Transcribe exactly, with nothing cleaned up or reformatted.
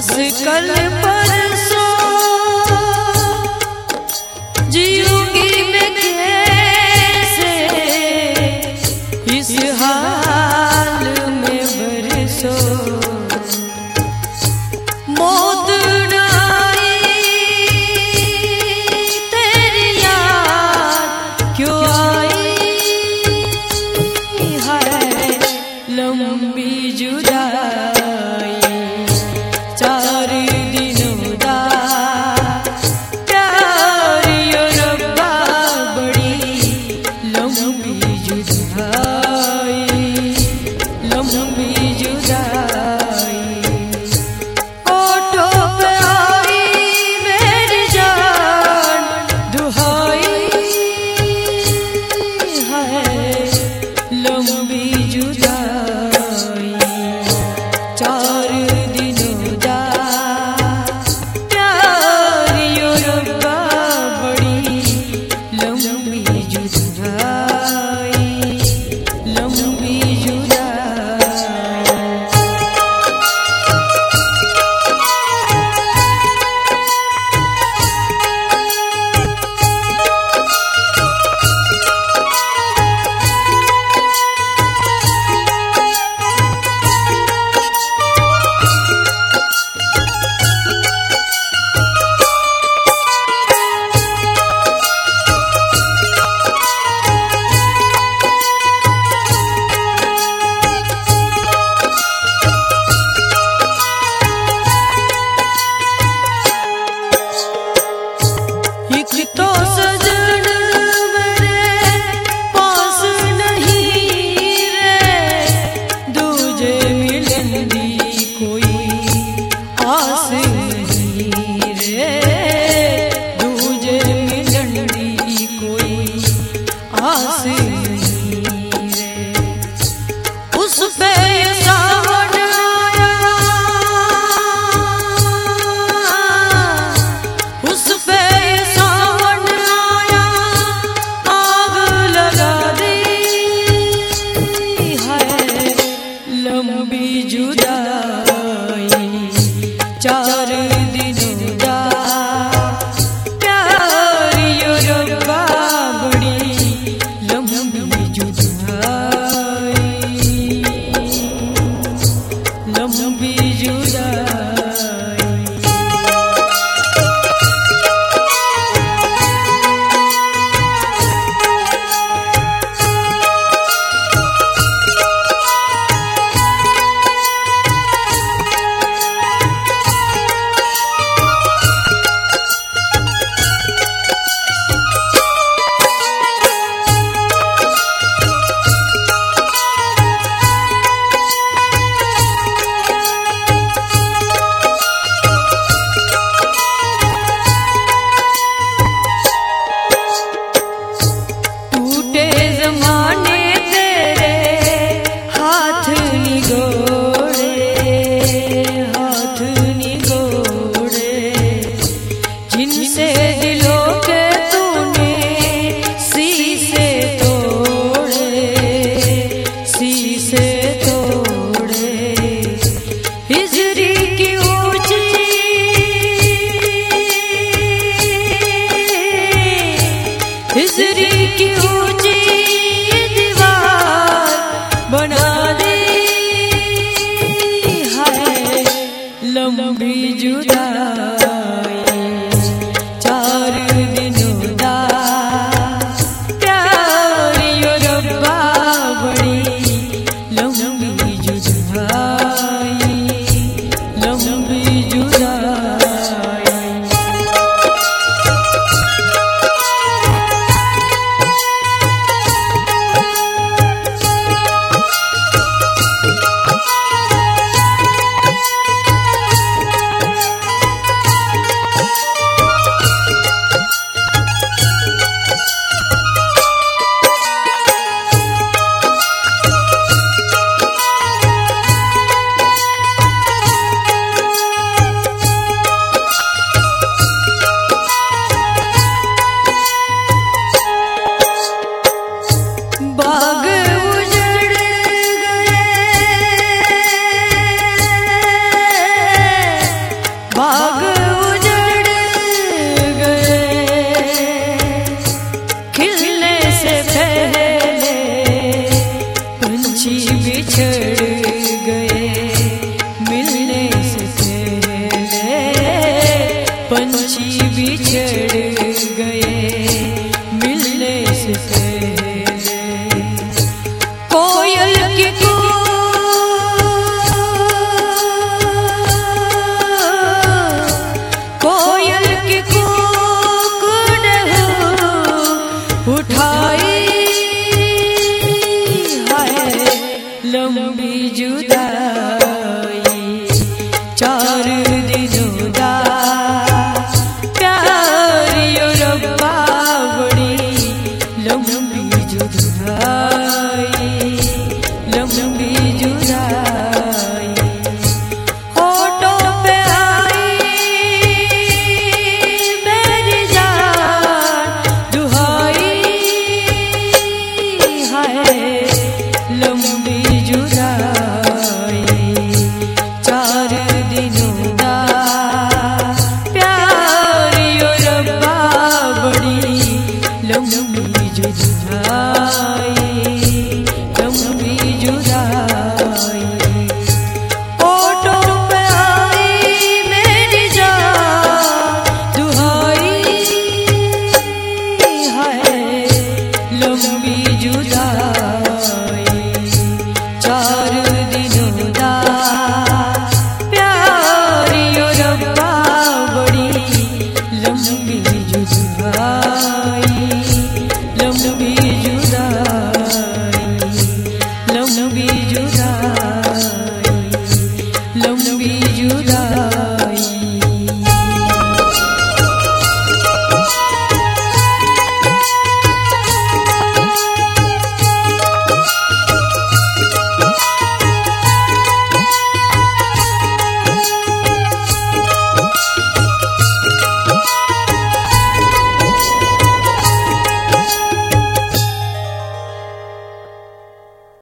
बस कल परसों जीऊंगी मैं कैसे इस हाल में बरसों। मौत न आई तेरी याद क्यों आई है लंबी जुदाई। चार दिनों दा प्यार यो रब्बा बड़ी लंबी जुदाई लंबी जुदाई। ओठों पे आई मेरी जान दुहाई है लंबी जुदाई। चार दिनों दा प्यार यो रब्बा बड़ी लंबी जुदाई लंबी जुदाई। एक तो सजन मेरे पास नहीं रे दूजे मिलन दी कोई आस नहीं रे दूजे मिलन दी कोई आस नहीं रे। उस पे सावन आया उस पे लंबी जुदाई। चार दिनों दा प्यार यो रब्बा बड़ी लंबी जुदाई लंबी जुदाई। जिनसे दिलों के तूने शीशे तोड़े शीशे तोड़े। हिजरी की ऊंची हिजरी की ऊंची दीवार बना दी है लंबी जुदाई। चार दिनों दा प्यार यो रब्बा बड़ी लंबी जुदाई लंबी जुदाई। बाग उजड़ गए, खिलने से पहले पंछी बिछड़ गए, मिलने से पहले पंछी बिछड़ गए, मिलने से पहले। कोयल की कोयल की कूक उठाई है लंबी जुदाई, चार दिनों दा प्यार यो रब्बा बड़ी लंबी जुदाई, लंबी जुदाई। होठों पे आई मेरी जान दुहाई है लंबी जुदाई, चार दिनों दा प्यार यो रब्बा बड़ी लंबी जुदाई, लंबी जुदाई। होठों पे आई मेरी जान दुहाई है लंबी जुदाई, चार दिनों दा प्यार यो रब्बा बड़ी लंबी जुदाई, लंबी जुदाई, लंबी जुदाई, लंबी जुदाई।